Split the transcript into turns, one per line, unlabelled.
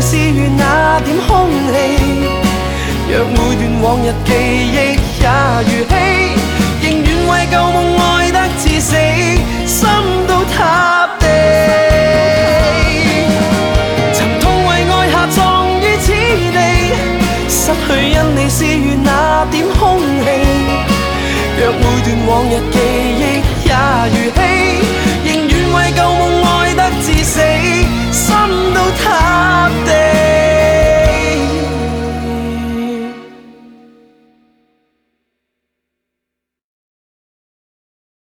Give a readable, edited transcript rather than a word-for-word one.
是如那點空氣，若每段往日記憶也如戲，仍願為舊夢愛得至死，心都塌地。曾痛為愛下葬於此地，失去因你是如那點空氣，若每段往日記